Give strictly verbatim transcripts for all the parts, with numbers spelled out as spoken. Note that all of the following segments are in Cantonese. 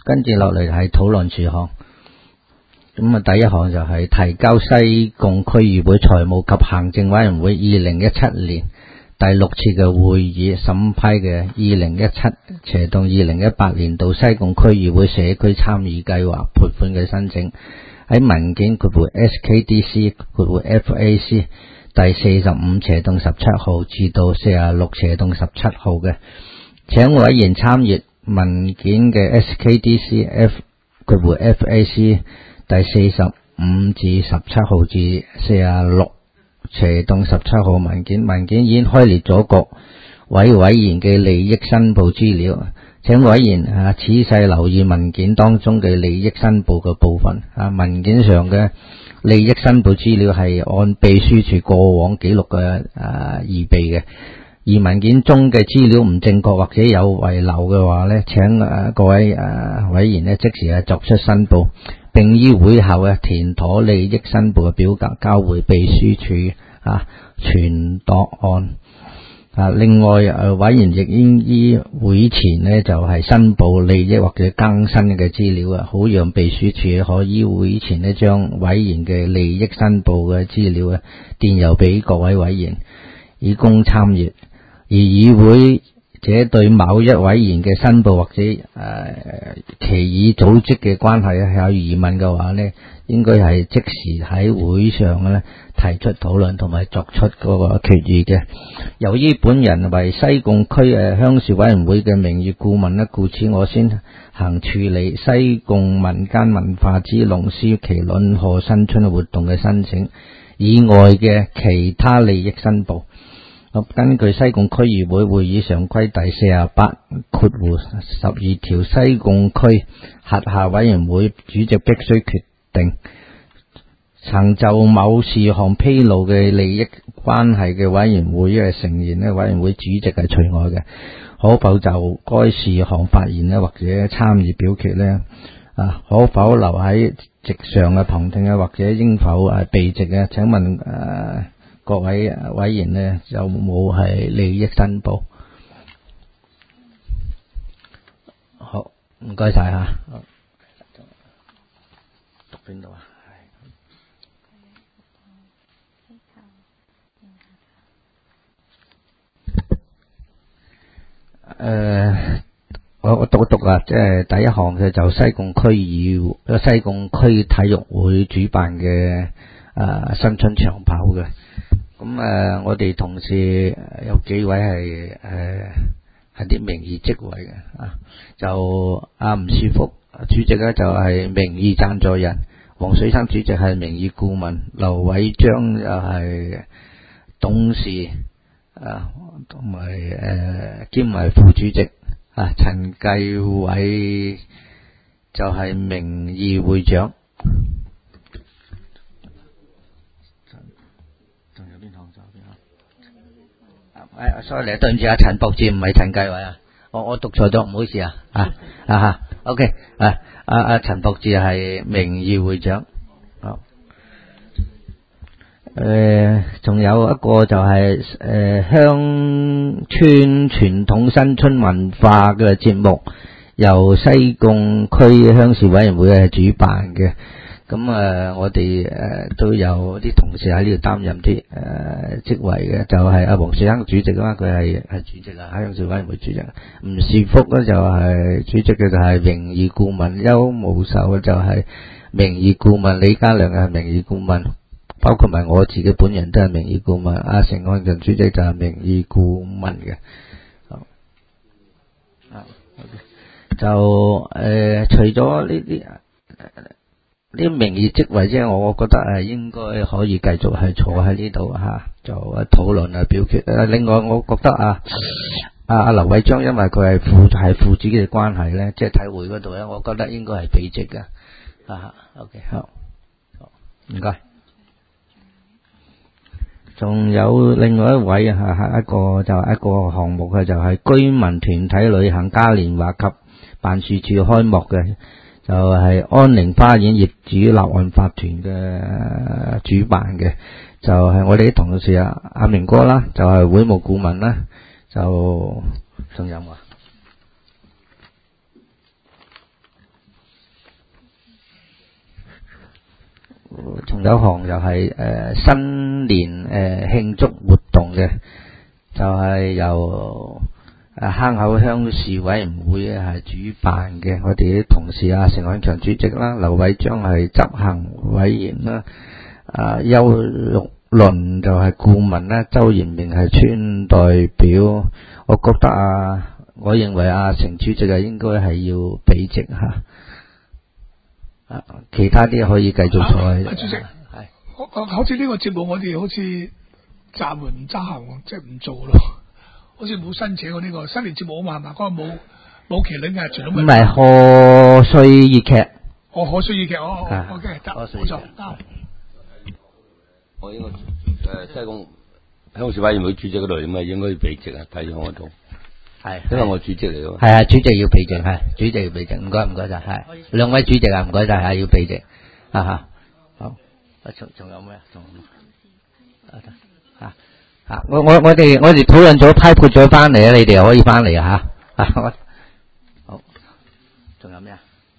跟住落嚟係討論事項。咁啊，第一項就係提交西貢區議會財務及行政委員會二零一七年第六次嘅會議審批嘅二零一七斜到二零一八年度西貢區議會社區參與計劃撥款嘅申請，喺文件括弧 S K D C 括弧 F A C 第四十五斜到十七號至到四十六斜到十七號嘅，請委員參閱文件嘅 S K D C F 括弧 F A C 第四十五至十七號至四十六斜到十七號文件，文件已經開列咗各位委員嘅利益申報資料，請委員啊仔細留意文件當中嘅利益申報嘅部分。啊，文件上嘅利益申報資料係按秘書處過往記錄嘅啊預備嘅，而文件中嘅資料唔正確或者有遺漏嘅話呢，請誒各位誒委員呢即時係作出申報，並於會後嘅填妥利益申報嘅表格交回秘書處啊存檔案。啊，另外誒委員亦應於會前呢就係申報利益或者更新嘅資料啊，好讓秘書處可以會前呢將委員嘅利益申報嘅資料啊電郵俾各位委員以供參閱。而議會者對某一委員嘅申報或者誒、呃、其與組織嘅關係有疑問嘅話呢，應該係即時喺會上咧提出討論同埋作出嗰個決議嘅。由於本人為西貢區誒鄉事委員會嘅名譽顧問咧，故此我先行處理西貢民間文化之龍獅麒麟賀新春活動嘅申請以外嘅其他利益申報。根據西貢區議會會議常規第四十八括弧十二條，西貢區轄下委員會主席必須決定曾就某事項披露嘅利益關係嘅委員會嘅成員呢，委員會主席係除外嘅。可否就該事項發言呢，或者參與表決呢？啊，可否留喺席上嘅旁聽啊，或者應否誒避席啊？請問誒？呃各位委員呢，有冇係利益申報？好，唔該晒吓。讀邊度啊？誒，我我讀一讀啊，即係第一項嘅就西貢區議西貢區體育會主辦嘅誒新春長跑嘅。咁誒、呃，我哋同事有幾位係誒係啲名譽職位嘅啊，就阿吳樹福主席咧就係名譽贊助人，黃水生主席係名譽顧問，劉偉章又係董事啊，同埋誒兼為副主席啊，陳繼偉就係名譽會長。誒 ，sorry， 對唔住啊，陳博志唔係陳繼偉啊，我我讀錯咗，唔好意思啊，啊啊吓 ，OK， 啊啊啊陳博志係名譽會長，好，誒，仲有一個就係誒鄉村傳統新春文化嘅節目，由西貢區鄉事委員會係主辦嘅。咁誒、呃，我哋誒、呃、都有啲同事喺呢度擔任啲誒、呃、職位嘅，就係阿黃樹生主席啦，佢係係主席啊，鄉事委員會主席。吳樹福咧就係主席嘅，就係名譽顧問。邱無壽就係名譽顧問，李家良係名譽顧問，包括埋我自己本人都係名譽顧問。阿成漢人主席就係名譽顧問嘅。好啊，就誒、呃、除咗呢啲。呢啲名義職位啫，我覺得係應該可以繼續係坐喺呢度吓，做討論啊表決。誒，另外我覺得啊，阿阿劉偉章因為佢係副係副主席嘅關係咧，即係體會嗰度咧，我覺得應該係避席嘅。啊 ，OK， 好，唔該。仲有另外一位啊，下一個就係一個項目嘅，就係居民團體旅行嘉年華及辦事處開幕嘅。就係安寧花園業主立案法團嘅主辦嘅，就係、是、我哋啲同事啊，阿明哥啦，就係、是、會務顧問啦，就仲有啊， 仲有一項就係、是、誒、呃、新年誒、呃、慶祝活動嘅，就係、是、由誒坑口鄉事委員會係主辦嘅。我哋啲同事啊，成漢祥主席啦，劉偉章係執行委員啦，啊邱玉麟就係顧問啦，周延明係村代表。我覺得啊，我認為阿成主席啊應該係要避席吓。其他啲可以繼續坐。 啊啊、主席，係，我好似呢個節目我哋好似暫緩唔執行，即係唔做咯。好似冇申請過呢個新年節目啊嘛，係嘛？嗰個冇冇麒麟嘅，全都唔係賀歲粵劇。 哦，賀歲粵劇，哦哦 ，OK，得，冇錯。 我應該誒西貢鄉事委員會主席嗰度咁啊，應該要避席啊，睇住我度。係，因為我主席嚟咯。 係啊，主席要避席，係主席要避席，唔該唔該晒，係兩位主席啊，唔該晒，係要避席啊吓。好，仲仲有咩啊？仲啊啊啊！我我我哋我哋討論咗批撥咗翻嚟啊，你哋可以翻嚟啊吓啊！好，仲有咩啊？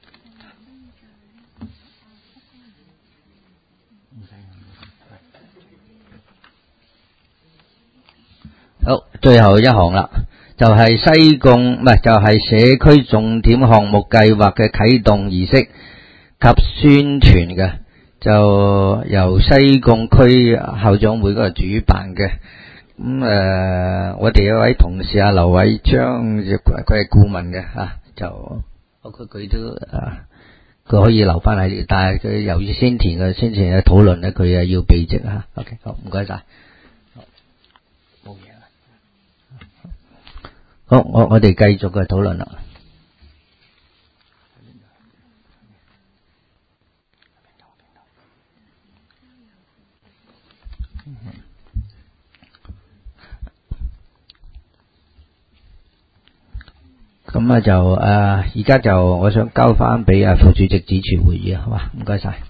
好，最後一項啦。就係西貢唔係就係社區重點項目計劃嘅啟動儀式及宣傳嘅，就由西貢區校長會嗰度主辦嘅。咁、嗯、誒、呃，我哋有位同事啊，劉偉章，佢係顧問嘅啊，就包括佢都啊，佢可以留翻喺度，但係佢由於先前嘅先前嘅討論咧，佢係要避席啊。OK， 好，唔該晒。好，我我哋繼續嘅討論啦。咁啊就誒，而家就我想交翻俾阿副主席主持會議啊，好嘛？唔該晒。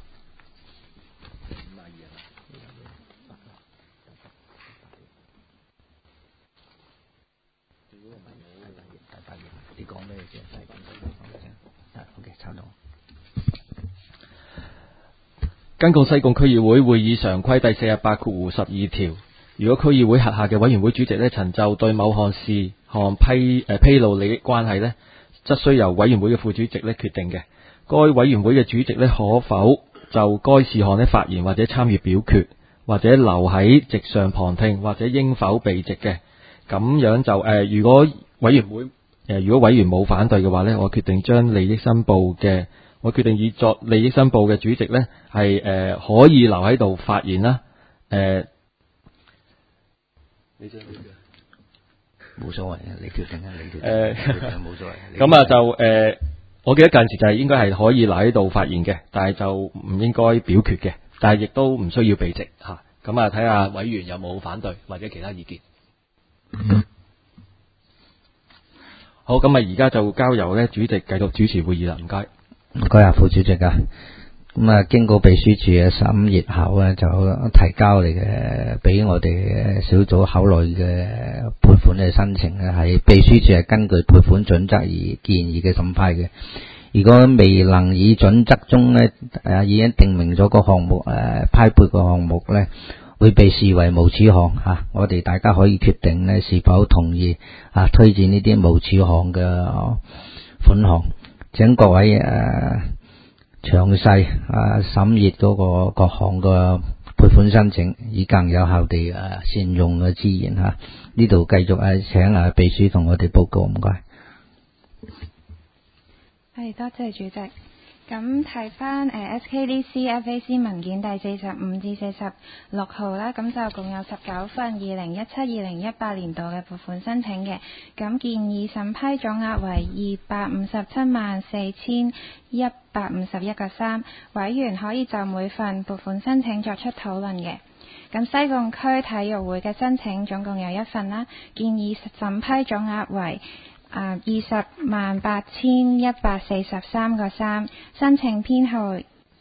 根據西貢區議會會議常規第四十八括十二條，如果區議會轄下嘅委員會主席呢曾就對某項事項批誒、呃、披露利益關係呢，則須由委員會嘅副主席呢決定嘅。該委員會嘅主席呢可否就該事項呢發言或者參與表決，或者留喺席上旁聽，或者應否避席嘅。咁樣就誒、呃，如果委員會誒、呃、如果委員冇反對嘅話呢，我決定將利益申報嘅。我決定以作利益申報嘅主席呢，係誒、呃、可以留喺度發言啦。誒、呃，你想冇所謂啊，你決定啊，你決定。 誒， 冇所謂。 咁啊就誒、呃，我記得近時就係應該係可以留喺度發言嘅，但係就唔應該表決嘅，但係亦都唔需要避席嚇。咁啊，睇下委員有冇反對或者其他意見。嗯、好，咁啊，而家就交由咧主席繼續主持會議啦，唔該。 唔該啊，副主席啊，咁啊，經過秘書處嘅審閱後咧，就提交嚟嘅，俾我哋小組考慮嘅撥款嘅申請咧，係秘書處係根據撥款準則而建議嘅審批嘅。如果未能以準則中咧誒已經定明咗個項目誒批撥個項目咧，會被視為無處項吓。我哋大家可以決定咧是否同意啊推薦呢啲無處項嘅款項。請各位誒詳細啊審閱嗰個各項嘅撥款申請，以更有效地誒善用嘅資源吓。呢度繼續誒請啊秘書同我哋報告，唔該。 係，多謝主席。咁睇翻誒 S K D C F A C 文件第四十五至四十六號啦，咁就共有十九份二零一七、二零一八年度嘅撥款申請嘅，咁建議審批總額為二百五十七萬四千一百五十一個三，委員可以就每份撥款申請作出討論嘅。咁西貢區體育會嘅申請總共有一份啦，建議審批總額為啊，二十萬八千一百四十三個三，申請編號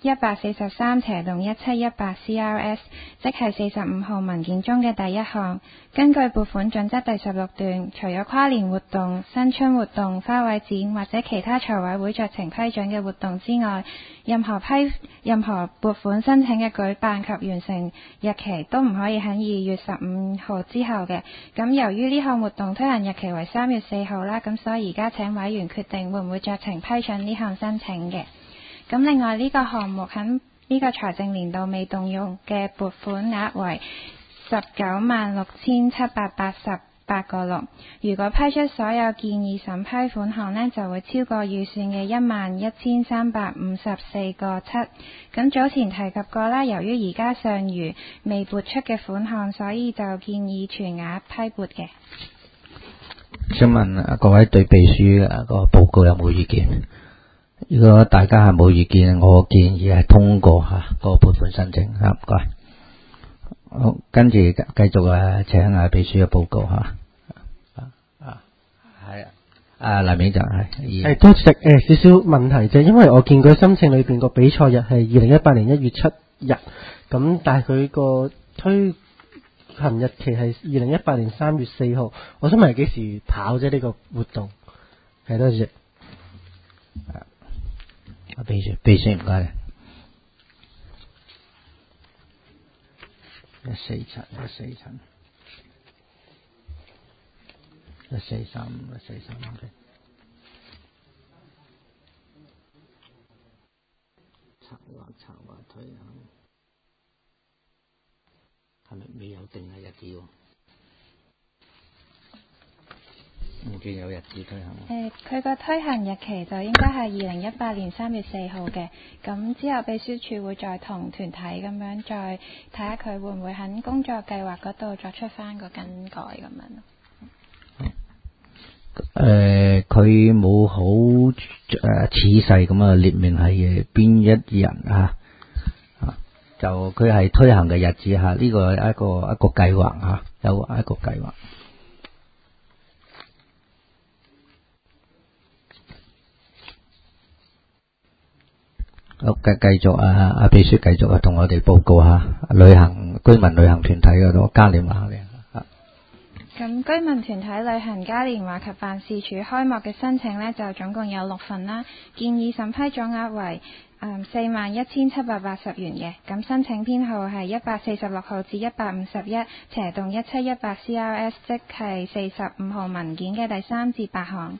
一百四十三斜洞一七一八 C R S， 即係四十五號文件中嘅第一項。根據撥款準則第十六段，除咗跨年活動、新春活動、花卉展或者其他財委會酌情批准嘅活動之外，任何批任何撥款申請嘅舉辦及完成日期都唔可以喺二月十五號之後嘅。咁由於呢項活動推行日期為三月四號啦，咁所以而家請委員決定會唔會酌情批准呢項申請嘅。咁另外呢個項目喺呢個財政年度未動用嘅撥款額為十九萬六千七百八十八個六。如果批出所有建議審批款項呢，就會超過預算嘅一萬一千三百五十四個七。咁早前提及過啦，由於而家尚餘未撥出嘅款項，所以就建議全額批撥嘅。 請問各位對秘書個報告有冇意見？如果大家係冇意見，我建議係通過吓個撥款申請吓，唔該。好，跟住繼續啊，請啊秘書嘅報告吓。啊啊，係啊，啊黎明就係。 係多謝誒少少問題啫，因為我見佢申請裏邊個比賽日係二零一八年一月七日，咁但係佢個推行日期係二零一八年三月四號，我想問係幾時跑啫？呢、這個活動係多謝。 啊，秘書，秘書唔該。一四七，一四七，一四三，一四三嘅。策劃策劃推行，係咪未有定嘅日子喎？唔見有日子推行。 誒，佢個推行日期就應該係二零一八年三月四號嘅。咁之後秘書處會再同團體咁樣再睇下佢會唔會喺工作計劃嗰度作出翻個更改咁樣咯。 誒，佢冇好誒仔細咁啊列明係邊一日啊，就佢係推行嘅日子嚇，呢個係一個一個計劃嚇，有一個計劃。好，繼繼續啊！阿秘書繼續啊，同我哋報告下旅行居民旅行團體嗰度嘉年華嘅。 咁居民團體旅行嘉年華及辦事處開幕嘅申請呢，就總共有六份啦。建議審批總額為誒四萬一千七百八十元嘅。咁申請編號係一百四十六號至一百五十一斜洞一七一八 C R S， 即係四十五號文件嘅第三至八項。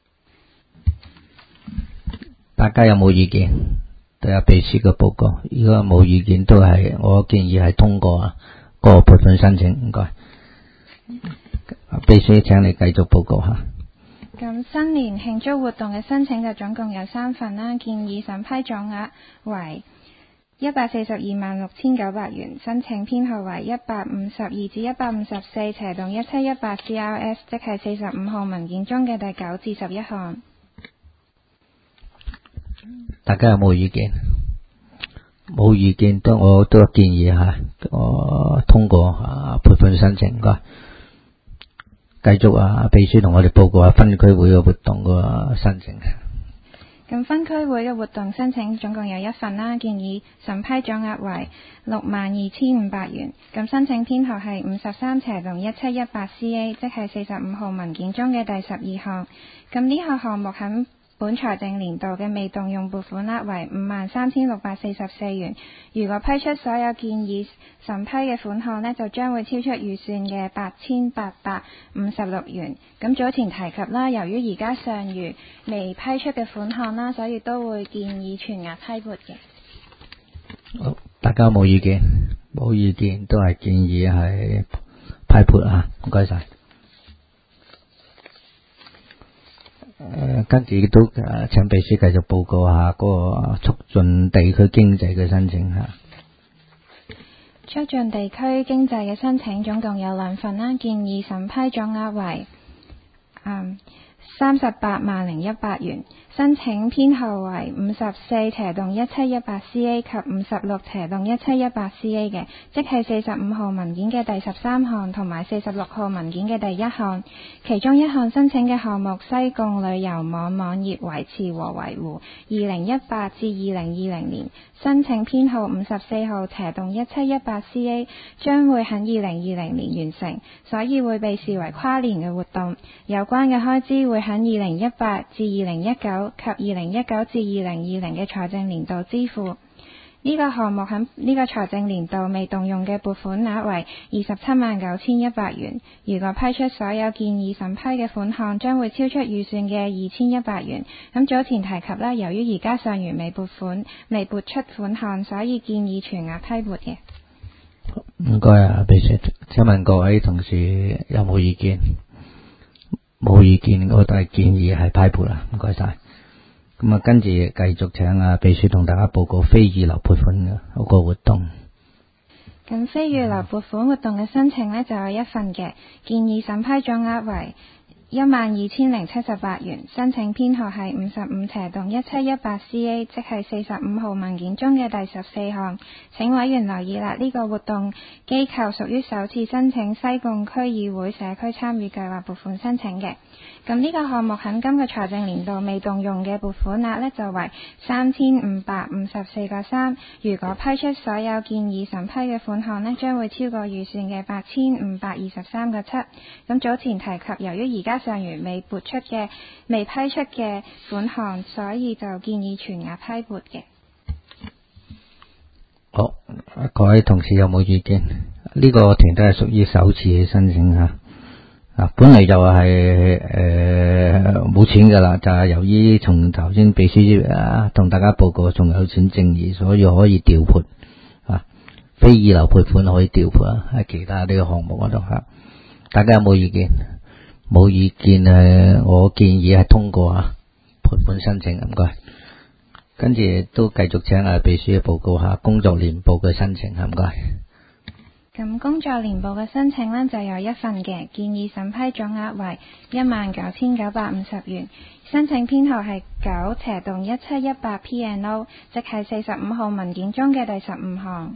大家有冇意見？對阿秘書嘅報告，如果冇意見都係我建議係通過啊個撥款申請，唔該。秘書請你繼續報告下。 咁新年慶祝活動嘅申請就總共有三份啦，建議審批總額為一百四十二萬六千九百元，申請編號為一百五十二至一百五十四斜洞一七一八 C R S， 即係四十五號文件中嘅第九至十一項。 大家有冇意見？冇意見都我都建議吓，我通過啊撥款申請，唔該。繼續啊，秘書同我哋報告下分區會嘅活動個申請。 咁分區會嘅活動申請總共有一份啦，建議審批總額為六萬二千五百元。咁申請編號係五十三斜洞一七一八 C A， 即係四十五號文件中嘅第十二項。咁呢個項目喺本財政年度嘅未動用撥款額為五萬三千六百四十四元。如果批出所有建議審批嘅款項呢，就將會超出預算嘅八千八百五十六元。咁早前提及啦，由於而家尚餘未批出嘅款項啦，所以都會建議全額批撥嘅。 好，大家冇意見？冇意見都係建議係批撥啊，唔該晒。誒，跟住都誒，請秘書繼續報告下嗰個促進地區經濟嘅申請吓。 促進地區經濟嘅申請總共有兩份啦，建議審批總額為嗯三十八萬零一百元，申請編號為五十四斜洞一七一八 C A 及五十六斜洞一七一八 C A 嘅，即係四十五號文件嘅第十三項同埋四十六號文件嘅第一項。其中一項申請嘅項目西貢旅遊網網頁維持和維護，二零一八至二零二零年，申請編號五十四號斜洞一七一八 C A 將會喺二零二零年完成，所以會被視為跨年嘅活動。有關嘅開支會喺二零一八至二零一九及二零一九至二零二零嘅財政年度支付。呢個項目喺呢個財政年度未動用嘅撥款額為二十七萬九千一百元。如果批出所有建議審批嘅款項，將會超出預算嘅二千一百元。咁早前提及啦，由於而家尚餘未撥款、未撥出款項，所以建議全額批撥嘅。 唔該啊，秘書，請問各位同事有冇意見？冇意見，我都係建議係批撥啦。唔該晒。咁啊，跟住繼續請啊秘書同大家報告非預留撥款嘅嗰個活動。 咁非預留撥款活動嘅申請呢，就有一份嘅，建議審批總額為一萬二千零七十八元，申請編號係五十五斜洞一七一八 C A， 即係四十五號文件中嘅第十四項。請委員留意啦，呢、這個活動機構屬於首次申請西貢區議會社區參與計劃撥款申請嘅。咁呢個項目喺今個財政年度未動用嘅撥款額呢，就為三千五百五十四個三。如果批出所有建議審批嘅款項呢，將會超過預算嘅八千五百二十三個七。咁早前提及，由於而家尚餘未撥出嘅、未批出嘅款項，所以就建議全額批撥嘅。 好，各位同事有冇意見？呢、這個團隊係屬於首次申請吓。啊，本嚟就係誒冇錢噶啦，就係、是、由於從頭先秘書啊同大家報告仲有錢剩餘，所以可以調撥啊，非預留撥款可以調撥啊，喺其他呢個項目嗰度吓。大家有冇意見？冇意見誒，我建議係通過啊撥款申請，唔該。跟住都繼續請啊秘書報告下工作年報嘅申請，唔該。 咁工作年報嘅申請呢，就有一份嘅，建議審批總額為一萬九千九百五十元，申請編號係九斜洞一七一八 P and O， 即係四十五號文件中嘅第十五項。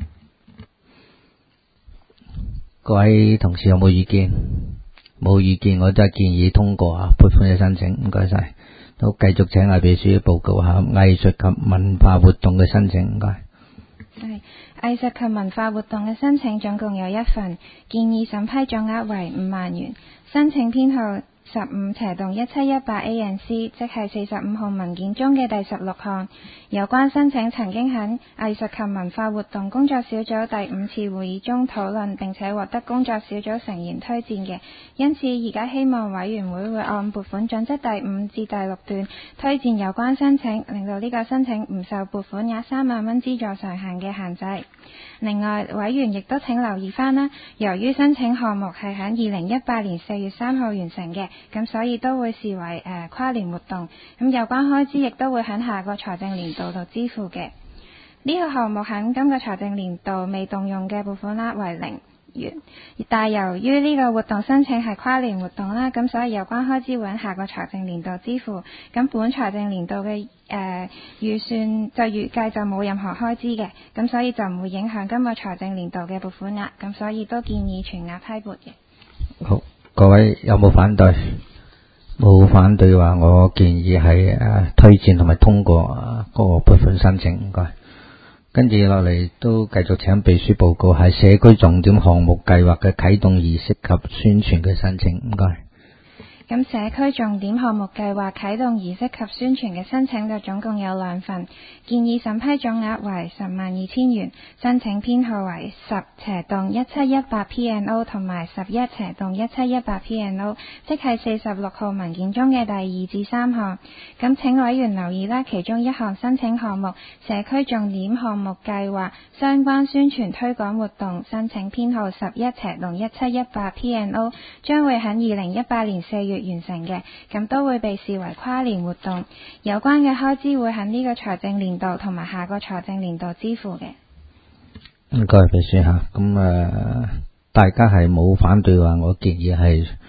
各位同事有冇意見？冇意見，我都係建議通過啊撥款嘅申請，唔該晒。都繼續請阿秘書報告下藝術及文化活動嘅申請，唔該。 係藝術及文化活動嘅申請總共有一份，建議審批總額為五萬元，申請編號十五斜洞一七一八 A and C， 即係四十五號文件中嘅第十六項。有關申請曾經喺藝術及文化活動工作小組第五次會議中討論，並且獲得工作小組成員推薦嘅，因此而家希望委員會會按撥款準則第五至第六段推薦有關申請，令到呢個申請唔受撥款額三萬蚊資助上限嘅限制。另外，委員亦都請留意返啦，由於申請項目係喺二零一八年四月三號完成嘅，咁所以都會視為誒、呃、跨年活動，咁有關開支亦都會喺下個財政年度度支付嘅。呢、這個項目喺今個財政年度未動用嘅撥款額為零元，但係由於呢個活動申請係跨年活動啦，咁所以有關開支會喺下個財政年度支付。咁本財政年度嘅誒預算就預計就冇任何開支嘅，咁所以就唔會影響今個財政年度嘅撥款額，咁所以都建議全額批撥嘅。 好，各位有冇反對？冇反對話，我建議係誒推薦同埋通過啊嗰個撥款申請，唔該。跟住落嚟都繼續請秘書報告係社區重點項目計劃嘅啟動儀式及宣傳嘅申請，唔該。 咁社區重點項目計劃啟動儀式及宣傳嘅申請就總共有兩份，建議審批總額為十萬二千元，申請編號為十斜洞一七一八 P and O 同埋十一斜洞一七一八 P and O， 即係四十六號文件中嘅第二至三項。咁請委員留意啦，其中一項申請項目社區重點項目計劃相關宣傳推廣活動，申請編號十一斜洞一七一八 P and O， 將會喺二零一八年四月完成嘅，咁都會被視為跨年活動。有關嘅開支會喺呢個財政年度同埋下個財政年度支付嘅。 唔該，秘書吓，咁誒、呃，大家係冇反對話，我建議係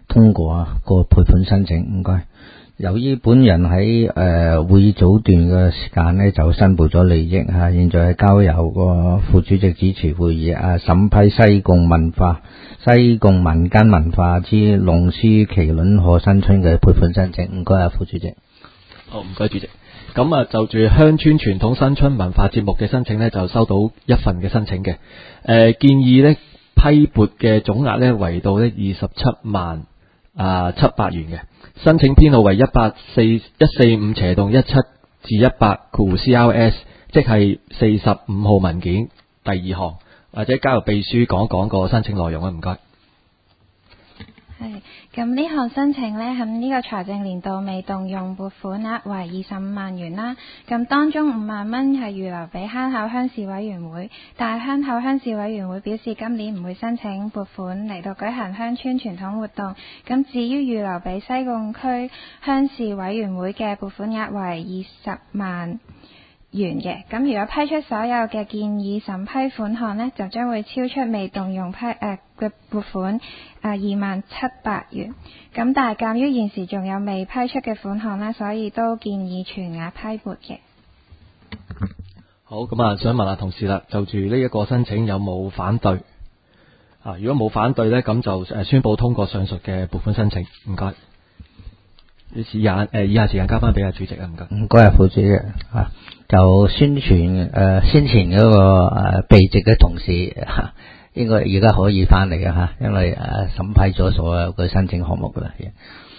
通過啊個撥款申請，唔該。由於本人喺誒、呃、會議早段嘅時間呢，就申報咗利益嚇，現在係交由個副主席主持會議啊，審批西貢文化、西貢民間文化之龍獅麒麟賀新春嘅撥款申請，唔該啊，副主席。 好，唔該主席。咁啊，就住鄉村傳統新春文化節目嘅申請呢，就收到一份嘅申請嘅。誒、呃、建議呢批撥嘅總額呢，為到呢二十七萬啊七百元嘅。申請編號為一八四一四五斜洞一七至一百括弧 C R S， 即係四十五號文件第二行，或者交由秘書講講個申請內容啊，唔該。 係，咁呢項申請呢，喺呢個財政年度未動用撥款額為二十五萬元啦。咁當中五萬蚊係預留俾坑口鄉事委員會，但係坑口鄉事委員會表示今年唔會申請撥款嚟到舉行鄉村傳統活動。咁至於預留俾西貢區鄉事委員會嘅撥款額為二十萬元嘅。咁如果批出所有嘅建議審批款項呢，就將會超出未動用批誒嘅撥款誒二萬七百元。咁但係鑑於現時仲有未批出嘅款項呢，所以都建議全額批撥嘅。 好，咁啊，想問下同事啦，就住呢一個申請有冇反對？啊，如果冇反對呢，咁就誒宣佈通過上述嘅撥款申請。唔該。啲時間誒，以下時間交翻俾阿主席啊，唔該。 唔該啊，副主席啊，就宣傳誒、呃、先前嗰、那個誒避席嘅同事嚇、啊，應該而家可以翻嚟嘅嚇，因為誒審、啊、批咗所有嘅申請項目噶啦。